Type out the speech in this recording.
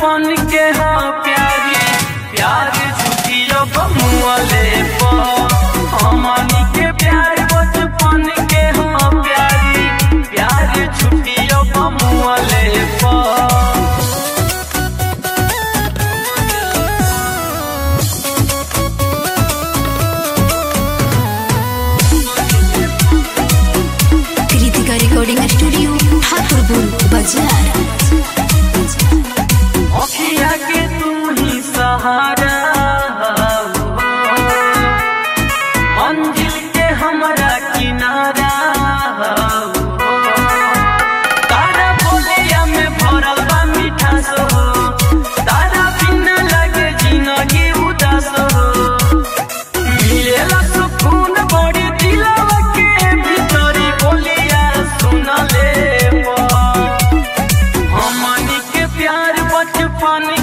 बचपन के हाँ प्यारी प्यार छुटियो बमुआले हमनी के प्यार बचपन के हाँ प्यारी प्यार छुटियो बमुआले कृतिका रिकॉर्डिंग स्टूडियो ठाकुरपुर बाजार। अखिया के तू ही सहारा मंजिल के हमारा किनारा तारा बोलिया में भरल बा मिठास हो तारा बिना लगे जिंदगी उदास हो मिलेला सुकून बड़ी दिलवा के भीतरी बोलिया सुन ले हमनी के प्यार बचपन